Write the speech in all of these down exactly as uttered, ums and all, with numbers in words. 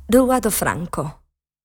Rua do Franco.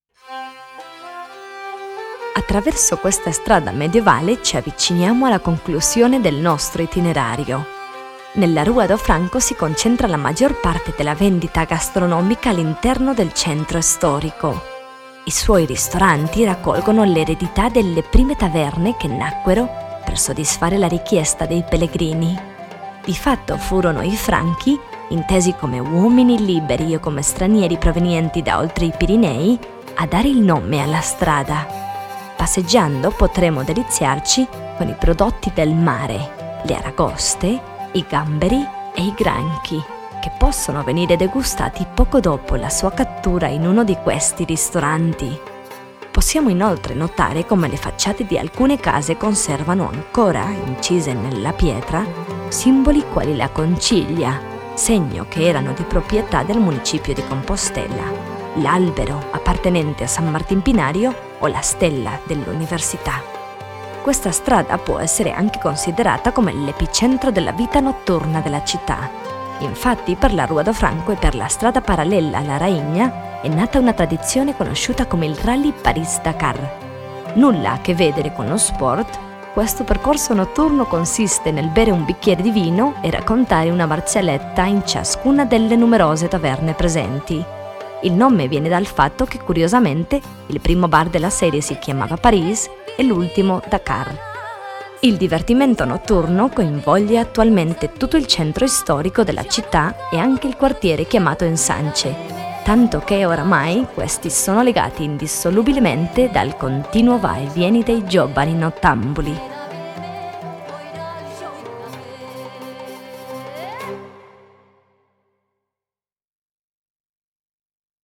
Attraverso questa strada medievale ci avviciniamo alla conclusione del nostro itinerario. Nella Rua do Franco si concentra la maggior parte della vendita gastronomica all'interno del centro storico. I suoi ristoranti raccolgono l'eredità delle prime taverne che nacquero per soddisfare la richiesta dei pellegrini. Di fatto furono i Franchi, intesi come uomini liberi o come stranieri provenienti da oltre i Pirenei, a dare il nome alla strada. Passeggiando potremo deliziarci con i prodotti del mare, le aragoste, i gamberi e i granchi, che possono venire degustati poco dopo la sua cattura in uno di questi ristoranti. Possiamo inoltre notare come le facciate di alcune case conservano ancora, incise nella pietra, simboli quali la conciglia, segno che erano di proprietà del municipio di Compostela, l'albero appartenente a San Martin o la stella dell'università. Questa strada può essere anche considerata come l'epicentro della vita notturna della città. Infatti, per la Rua do Franco e per la strada parallela alla Rainha è nata una tradizione conosciuta come il Rally Paris-Dakar. Nulla a che vedere con lo sport, questo percorso notturno consiste nel bere un bicchiere di vino e raccontare una barzelletta in ciascuna delle numerose taverne presenti. Il nome viene dal fatto che, curiosamente, il primo bar della serie si chiamava Paris e l'ultimo Dakar. Il divertimento notturno coinvolge attualmente tutto il centro storico della città e anche il quartiere chiamato Ensanche, tanto che oramai questi sono legati indissolubilmente dal continuo va e vieni dei giovani nottambuli.